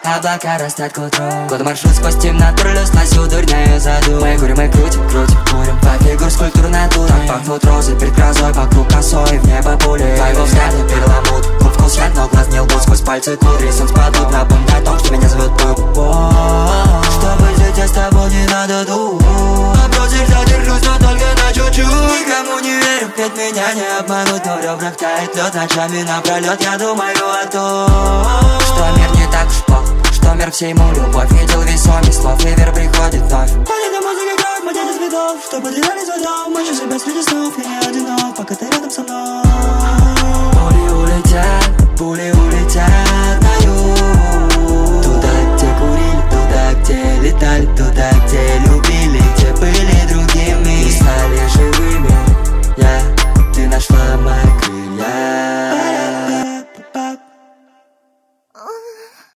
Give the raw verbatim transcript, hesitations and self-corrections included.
облака растать к утру. Годы маршрут сквозь темноту, слазью дурняю заду. Мы курим, мы крутим, крутим, курим. По фигур скульптур натуры. Так пахнут розы перед грозой, вокруг косой, в небо пули. Твоего взгляда переламут, губ вкус яд, но глаз не лгут. Сквозь пальцы кудри, сон спадут, напомни о том, что меня зовут Боб. Чтобы жить, я с тобой не надо думать. Напротив, задержусь, но только на чуть-чуть. Никому не верю, ведь меня не обмануть. Но в ребрах тает лед, ночами напролет. Я думаю о том, что мир не так уж плох, что мир всему любовь. Видел весомый слов, ливер приходит вновь. Эта музыка играет, мы дети цветов. Чтобы ты дали звонок, мочу себя среди снов. Я не одинок, пока ты рядом со мной. Пули улетят, пули улетят.